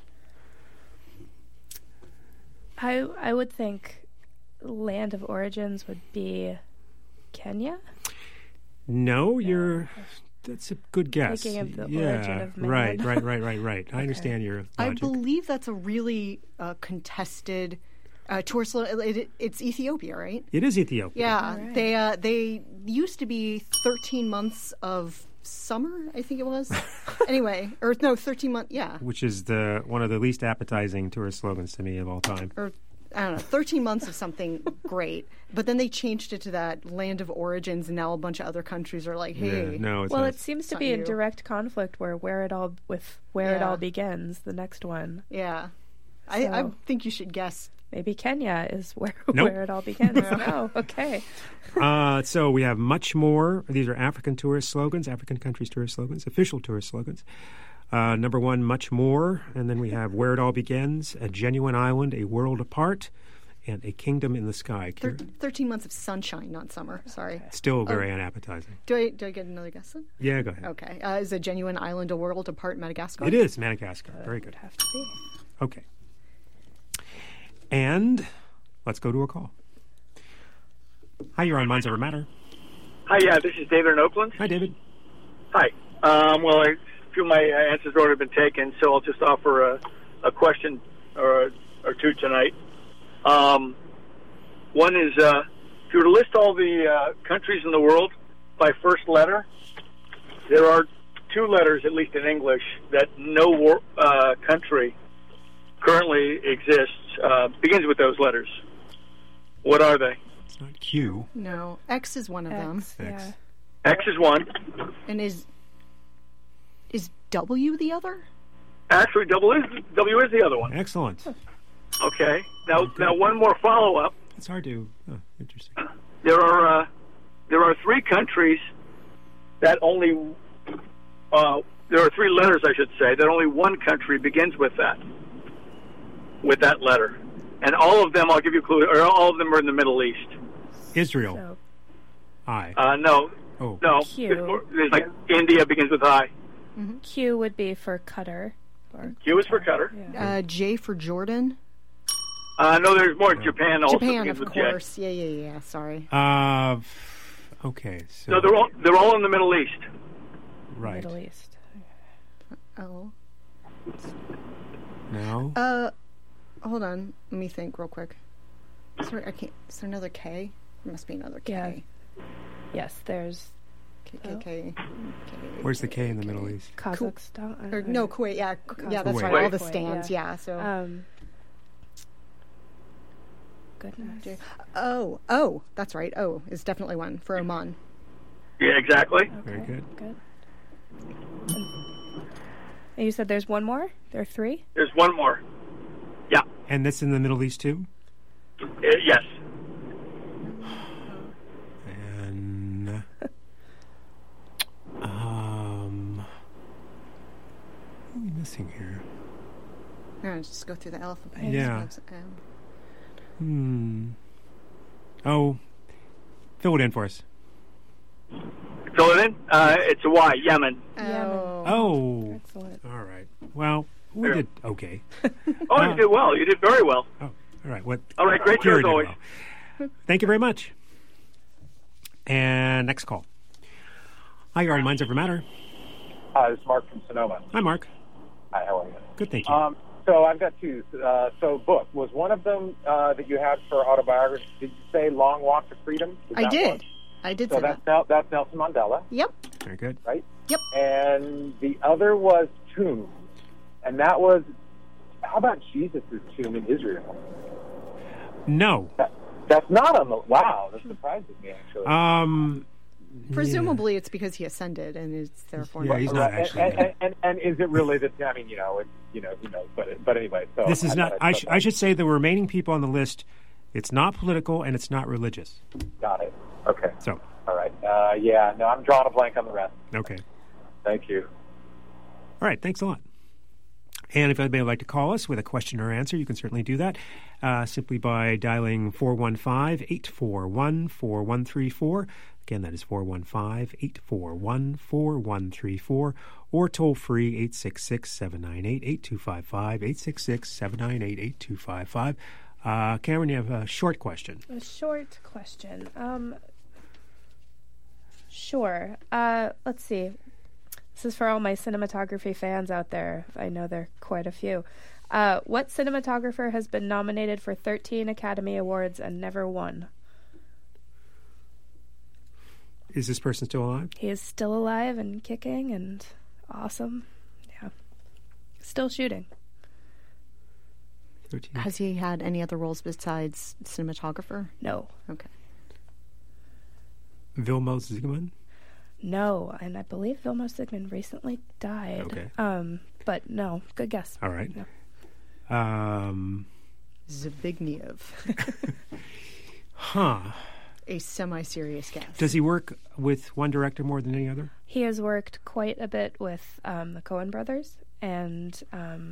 I would think land of origins would be Kenya? No, that's a good guess. Thinking of the origin of man. Right. I understand your logic. I believe that's a really contested tourist. It's Ethiopia, right? It is Ethiopia. Yeah, Right. they used to be 13 months of summer, I think it was. Anyway, or no, 13 months. Yeah, Which is one of the least appetizing tourist slogans to me of all time. or I don't know, 13 months of something great. But then they changed it to that land of origins, and now a bunch of other countries are like, hey. Yeah, no, it's Well, not. it seems to not be in you. direct conflict where it all begins. The next one, Yeah. I So- think you should guess. maybe Kenya is where Nope. where it all begins. No, okay. So we have much more. These are African tourist slogans, African countries' tourist slogans, official tourist slogans. Number 1, much more. And then we have where it all begins, a genuine island, a world apart, and a kingdom in the sky. 13 months of sunshine, not summer. Sorry. Still very unappetizing. Do I get another guess then? Yeah, go ahead. Okay. Is a genuine island a world apart Madagascar? It is Madagascar. Very good. Have to be. Okay. And let's go to a call. Hi, you're on Minds Over Matter. Hi, yeah, this is David in Oakland. Hi, David. Hi. Well, a few of my answers have already been taken, so I'll just offer a question or two tonight. One is, if you were to list all the countries in the world by first letter, there are 2 letters, at least in English, that no country currently exists, begins with those letters. What are they? It's not Q. No. X is one of them. X, yeah. X is one. And is W the other? Actually, W is the other one. Excellent. Okay. Now one more follow-up. It's hard to... Oh, interesting. There are 3 countries that only... there are 3 letters, I should say, that only one country begins with that letter. And all of them, I'll give you a clue, or all of them are in the Middle East. Israel. So, I. No. Oh. No. Q. There's like India begins with I. Q would be for Qatar. Or Q is for Qatar. Yeah. J for Jordan. No, there's more. Japan also Japan, begins of with J. course. Yeah. Sorry. Okay. So, No, they're all in the Middle East. right. Middle East. Oh. No? Hold on. Let me think real quick. Sorry, I can't. Is there another K? There must be another K. Yeah. Yes, there's K. Where's the K in the Middle East? Kazakhstan. Or, no, Kuwait. Yeah, yeah, that's Kuwait. right. All the Kuwait, stands. Yeah. So. Goodness. Oh, that's right. O is definitely one for Oman. Yeah, exactly. Very good. Good. And you said there's one more? There are 3? There's one more. Yeah. And that's in the Middle East, too? Yes. And... what are we missing here? No, just go through the alphabet. Yeah. Oh, fill it in for us. It's a Y, Yemen. Oh. Excellent. All right. Well, we did okay. Oh, you did well. You did very well. Oh, all right. What? All right, great show as always. Well. Thank you very much. And next call. Hi, you're on Minds Over Matter. Hi, this is Mark from Sonoma. Hi, Mark. Hi, how are you? Good, thank you. So I've got two. So book, was one of them that you had for autobiography, did you say Long Walk to Freedom? I did. I did say that. So that's Nelson Mandela. Yep. Very good. Right? Yep. And the other was Tomb. And that was, how about Jesus' tomb in Israel? No. That's not on the, wow, that surprises me, actually. Presumably it's because he ascended and is therefore... Yeah, he's not actually... And is it really that, I mean, who knows, but anyway. So this is not, I should say the remaining people on the list, it's not political and it's not religious. Got it. Okay. So. All right. I'm drawing a blank on the rest. Okay. Thank you. All right, thanks a lot. And if anybody would like to call us with a question or answer, you can certainly do that simply by dialing 415-841-4134. Again, that is 415-841-4134, or toll free 866-798-8255, 866-798-8255. Cameron, you have a short question. A short question. Sure. Let's see. This is for all my cinematography fans out there. I know there are quite a few. What cinematographer has been nominated for 13 Academy Awards and never won? Is this person still alive? He is still alive and kicking and awesome. Yeah. Still shooting. 13. Has he had any other roles besides cinematographer? No. Okay. Vilmos Zsigmond? No, and I believe Vilmos Zsigmond recently died. Okay. But no, good guess. All right. No. Zbigniew. Huh. A semi-serious guess. Does he work with one director more than any other? He has worked quite a bit with the Coen brothers, and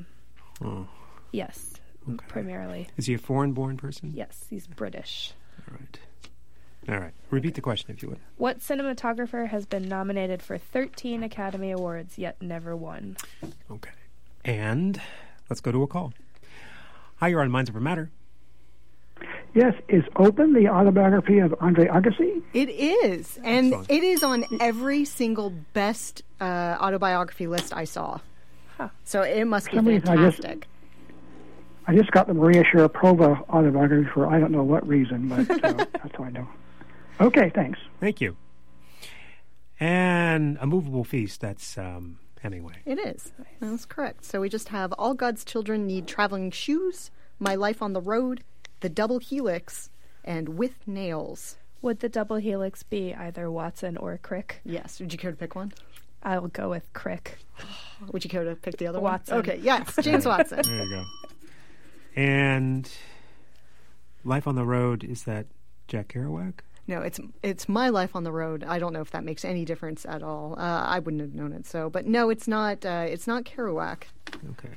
yes, okay. Primarily. Is he a foreign-born person? Yes, he's British. All right. Repeat the question, if you would. What cinematographer has been nominated for 13 Academy Awards yet never won? Okay. And let's go to a call. Hi, you're on Minds Over Matter. Yes, is Open the autobiography of Andre Agassi? It is, and Excellent. it is on every single best autobiography list I saw. Huh. So it must be Somebody- fantastic. I just got the Maria Sharapova autobiography for I don't know what reason, but that's all I know. Okay, thanks. Thank you. And A Movable Feast, that's Hemingway. It is. That's correct. So we just have All God's Children Need Traveling Shoes, My Life on the Road, The Double Helix, and With Nails. Would the double helix be either Watson or Crick? Yes. Would you care to pick one? I'll go with Crick. Would you care to pick the other Watson. one? Okay, yes, James Watson. There you go. And Life on the Road, is that Jack Kerouac? No, it's My Life on the Road. I don't know if that makes any difference at all. I wouldn't have known it. So, but no, it's not. It's not Kerouac. Okay.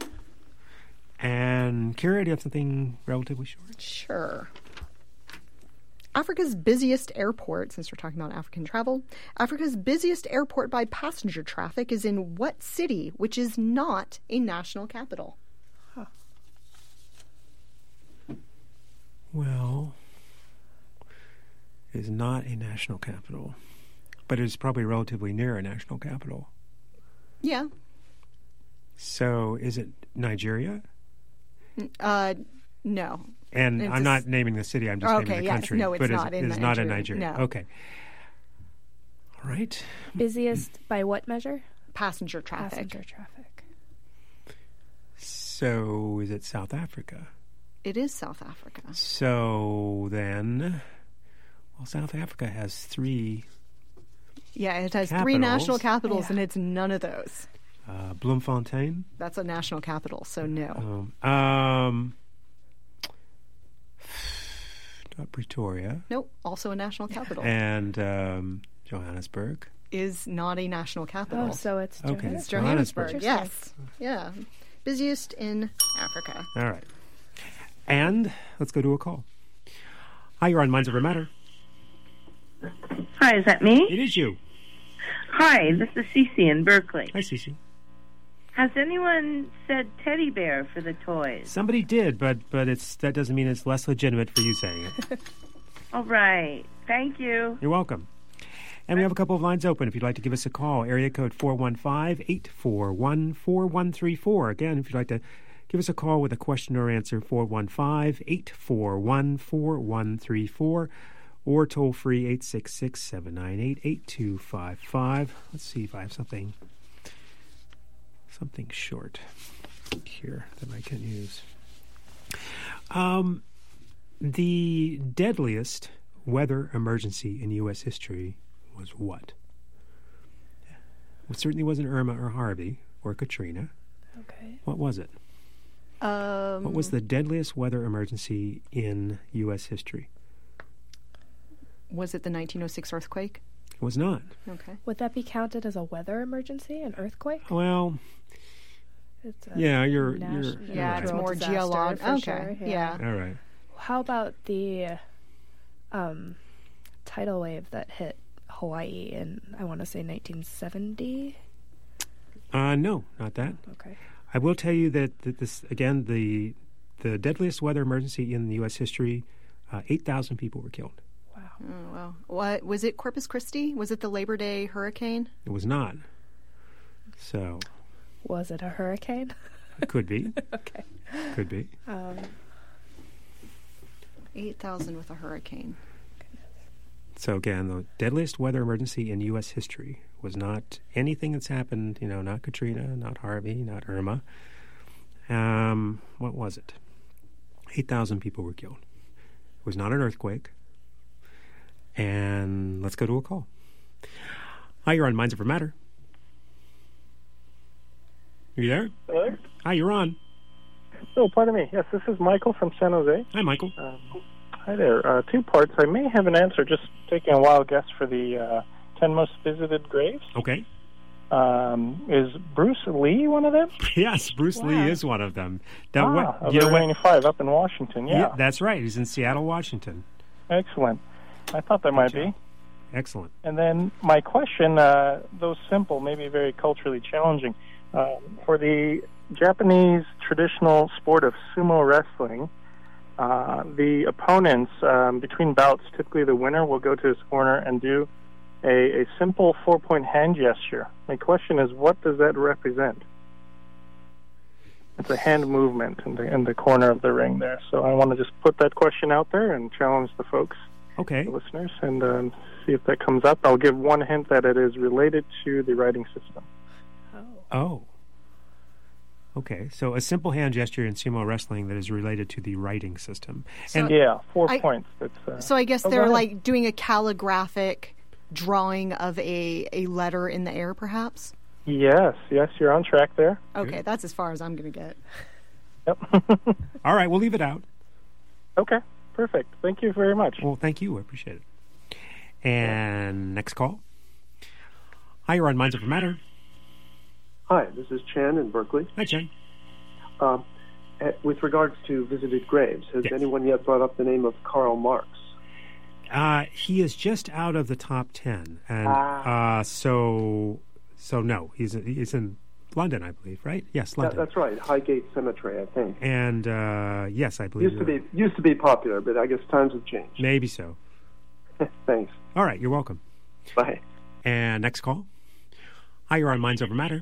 And Kira, do you have something relatively short? Sure. Africa's busiest airport, since we're talking about African travel, Africa's busiest airport by passenger traffic is in what city, which is not a national capital? Well, it is not a national capital, but it is probably relatively near a national capital. Yeah. So is it Nigeria? No. And I'm not naming the city, I'm just naming the country. No, it's but not in it's not in Nigeria. Nigeria. No. Okay. All right. Busiest by what measure? Passenger traffic. Passenger traffic. So is it South Africa? It is South Africa. So then, well, South Africa has 3. Yeah, it has capitals. 3 national capitals, and it's none of those. Bloemfontein? That's a national capital, so no. Not Pretoria. Nope, also a national capital. And Johannesburg. Is not a national capital. Oh, so it's Johannesburg. Okay, It's Johannesburg, Interesting. yes. Yeah. Busiest in Africa. All right. And let's go to a call. Hi, you're on Minds Over Matter. Hi, is that me? It is you. Hi, this is Cece in Berkeley. Hi, Cece. Has anyone said teddy bear for the toys? Somebody did, but that doesn't mean it's less legitimate for you saying it. All right. Thank you. You're welcome. And we have a couple of lines open if you'd like to give us a call. Area code 415-841-4134. Again, if you'd like to give us a call with a question or answer, 415-841-4134. Or toll free 866-798-8255. Let's see if I have something short here that I can use. The deadliest weather emergency in U.S. history was what? It certainly wasn't Irma or Harvey or Katrina. Okay. What was it? What was the deadliest weather emergency in U.S. history? Was it the 1906 earthquake? It was not. Okay. Would that be counted as a weather emergency, an earthquake? Well, it's you're it's more disaster geological. for Okay, sure. yeah. All right. How about the tidal wave that hit Hawaii in, I want to say, 1970? No, not that. Okay. I will tell you that this, again, the deadliest weather emergency in U.S. history, 8,000 people were killed. Oh, wow. What was it? Corpus Christi? Was it the Labor Day hurricane? It was not. So. Was it a hurricane? It could be. Okay. Could be. 8,000 with a hurricane. So again, the deadliest weather emergency in U.S. history was not anything that's happened. Not Katrina, not Harvey, not Irma. What was it? 8,000 people were killed. It was not an earthquake. And let's go to a call. Hi, you're on Minds Over Matter. Are you there? Hello? Hi, you're on. Oh, pardon me. Yes, this is Michael from San Jose. Hi, Michael. Hi there. 2 parts. I may have an answer, just taking a wild guess for the 10 most visited graves. Okay. Is Bruce Lee one of them? Yes, Bruce Lee is one of them. Now, of the 95 up in Washington, yeah. That's right. He's in Seattle, Washington. Excellent. I thought there might be. Excellent. And then my question, though simple, maybe very culturally challenging, for the Japanese traditional sport of sumo wrestling, the opponents, between bouts, typically the winner will go to his corner and do a simple 4-point hand gesture. My question is, what does that represent? It's a hand movement in the corner of the ring there. So I want to just put that question out there and challenge the folks. Okay. The listeners, and see if that comes up. I'll give one hint that it is related to the writing system. Oh. Okay, so a simple hand gesture in sumo wrestling that is related to the writing system. So, 4 points. So I guess they're like doing a calligraphic drawing of a letter in the air, perhaps? Yes, you're on track there. Okay, that's as far as I'm going to get. Yep. All right, we'll leave it out. Okay. Perfect. Thank you very much. Well, thank you. I appreciate it. And next call. Hi, you're on Minds Over Matter. Hi, this is Chen in Berkeley. Hi, Chen. With regards to visited graves, has anyone yet brought up the name of Karl Marx? He is just out of the top 10. And so no, he's in London, I believe, right? Yes, London. That's right, Highgate Cemetery, I think. And yes, I believe used to be popular, but I guess times have changed. Maybe so. Thanks. All right, you're welcome. Bye. And next call. Hi, you're on Minds Over Matter.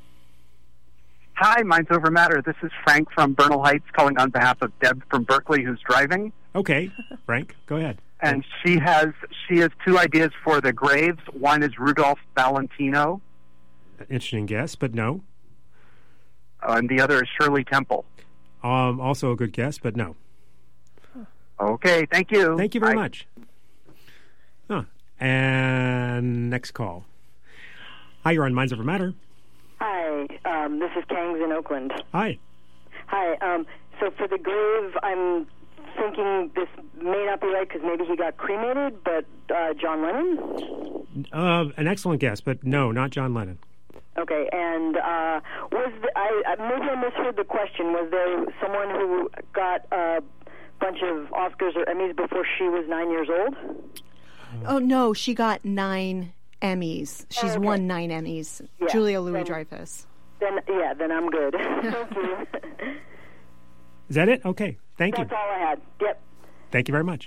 Hi, Minds Over Matter. This is Frank from Bernal Heights calling on behalf of Deb from Berkeley, who's driving. Okay, Frank, go ahead. And she has 2 ideas for the graves. One is Rudolph Valentino. Interesting guess, but no. And the other is Shirley Temple. Also a good guess, but no. Okay, thank you. Thank you very much. And next call. Hi, you're on Minds Over Matter. Hi, this is Kangs in Oakland. Hi. Hi, so for the grave, I'm thinking this may not be right because maybe he got cremated, but John Lennon? An excellent guess, but no, not John Lennon. Okay, and maybe I misheard the question. Was there someone who got a bunch of Oscars or Emmys before she was 9 years old? Oh, no, she got 9 Emmys. She's okay. won 9 Emmys. Yeah, Julia Louis-Dreyfus. Then I'm good. Thank you. Is that it? Okay. Thank you. That's all I had. Yep. Thank you very much.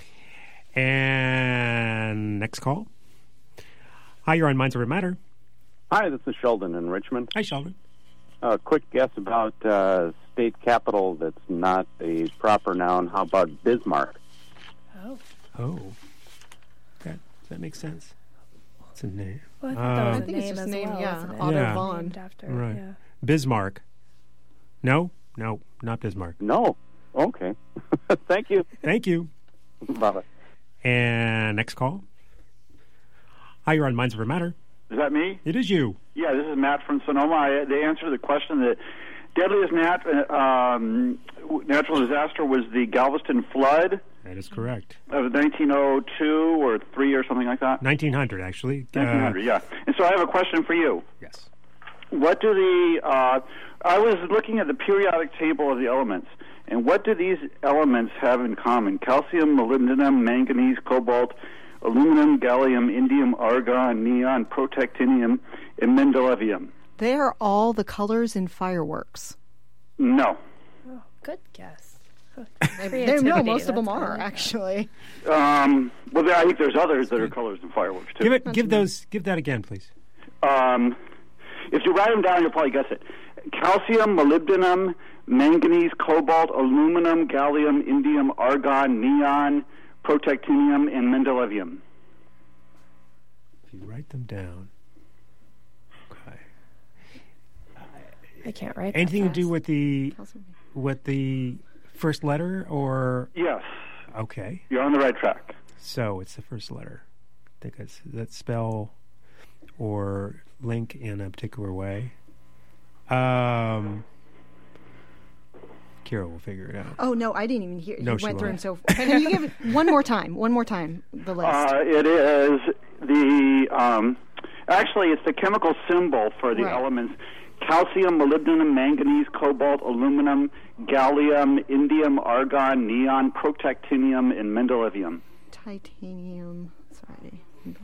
And next call. Hi, you're on Minds Over Matter. Hi, this is Sheldon in Richmond. Hi, Sheldon. A quick guess about state capital that's not a proper noun. How about Bismarck? Oh. That makes sense. It's a name. Well, I thought that was I think it's just a name, wasn't it? Otto Vaughn. Named after, Right. yeah. Bismarck. No, not Bismarck. No. Okay. Thank you. Thank you. Bye-bye. And next call. Hi, you're on Minds Over Matter. Is that me? It is you. Yeah, this is Matt from Sonoma. The answer to the question, the deadliest natural disaster was the Galveston flood. That is correct. Of 1902 or 3 or something like that. 1900, actually. 1900, yeah. And so I have a question for you. Yes. What do I was looking at the periodic table of the elements, and what do these elements have in common? Calcium, molybdenum, manganese, cobalt, aluminum, gallium, indium, argon, neon, protactinium, and mendelevium. They are all the colors in fireworks. No. Oh, good guess. No, most of them are, actually. Well, I think there's others that are colors in fireworks, too. Give that again, please. If you write them down, you'll probably guess it. Calcium, molybdenum, manganese, cobalt, aluminum, gallium, indium, argon, neon, protactinium, and mendelevium. If you write them down. Okay. I can't write anything that to do with the first letter, or? Yes. Okay. You're on the right track. So it's the first letter. I think it's that spell or link in a particular way. Kira will figure it out. Oh, no, I didn't even hear. No, you she went through won't. them so. Can you give it one more time, the list? It is the, actually, it's the chemical symbol for the elements. Calcium, molybdenum, manganese, cobalt, aluminum, gallium, indium, argon, neon, protactinium, and mendelevium. Titanium. Sorry.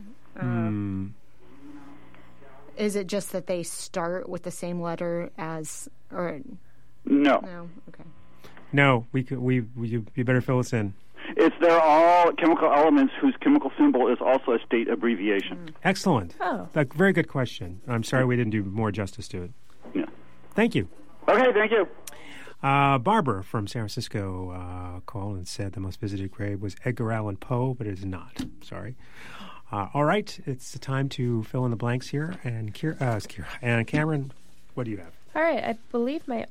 Is it just that they start with the same letter as, or no? No. Okay. No, you better fill us in. They're all chemical elements whose chemical symbol is also a state abbreviation. Excellent. Oh. Very good question. I'm sorry we didn't do more justice to it. Yeah. Thank you. Okay, thank you. Barbara from San Francisco called and said the most visited grave was Edgar Allan Poe, but it is not. Sorry. All right, it's the time to fill in the blanks here. And Kira and Cameron, what do you have? All right, I believe the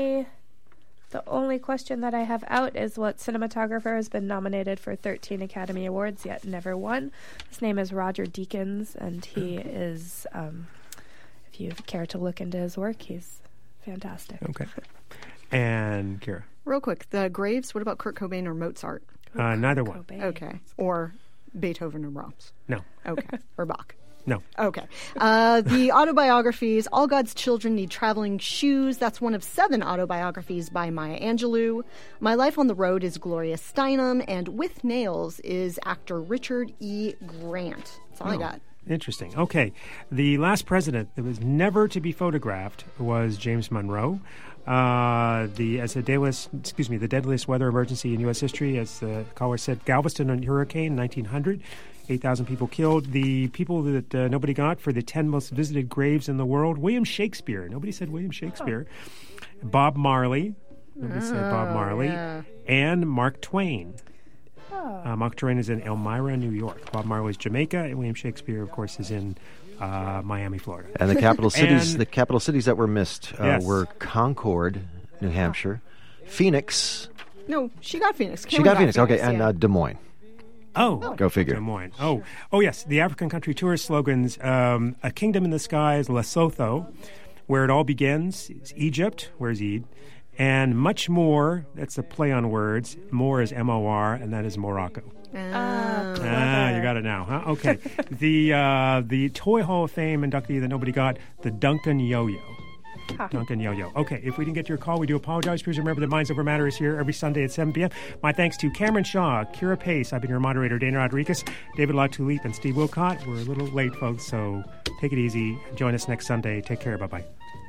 only question that I have out is what cinematographer has been nominated for 13 Academy Awards yet never won. His name is Roger Deakins, and he is, if you care to look into his work, he's fantastic. Okay. And Kira? Real quick, the graves, what about Kurt Cobain or Mozart? Neither one. Okay. Or Beethoven or Brahms? No. Okay. Or Bach? No. Okay. The autobiographies, All God's Children Need Traveling Shoes. That's one of 7 autobiographies by Maya Angelou. My Life on the Road is Gloria Steinem. And With Nails is actor Richard E. Grant. That's all I got. Interesting. Okay. The last president that was never to be photographed was James Monroe. The deadliest weather emergency in U.S. history, as the caller said, Galveston hurricane, 1900. 8,000 people killed. The people that nobody got for the 10 most visited graves in the world, William Shakespeare. Nobody said William Shakespeare. Oh. Bob Marley. Nobody said Bob Marley. Yeah. And Mark Twain. Oh. Mark Twain is in Elmira, New York. Bob Marley's Jamaica, and William Shakespeare, of course, is in Miami, Florida. And the capital cities that were missed were Concord, New Hampshire, Phoenix. No, she got Phoenix. She got Phoenix. Okay, and Des Moines. Oh, go figure. Des Moines. Oh, yes. The African country tourist slogans: "A kingdom in the sky is Lesotho, where it all begins. It's Egypt. Where's Eid? And much more. That's a play on words. More is M-O-R, and that is Morocco. You got it now, huh? Okay. The Toy Hall of Fame inductee that nobody got, the Duncan Yo-Yo. Duncan Yo-Yo. Okay, if we didn't get to your call, we do apologize. Please remember that Minds Over Matter is here every Sunday at 7 p.m. My thanks to Cameron Shaw, Kira Pace. I've been your moderator, Dana Rodriguez, David LaTulippe, and Steve Wilcott. We're a little late, folks, so take it easy. Join us next Sunday. Take care. Bye-bye.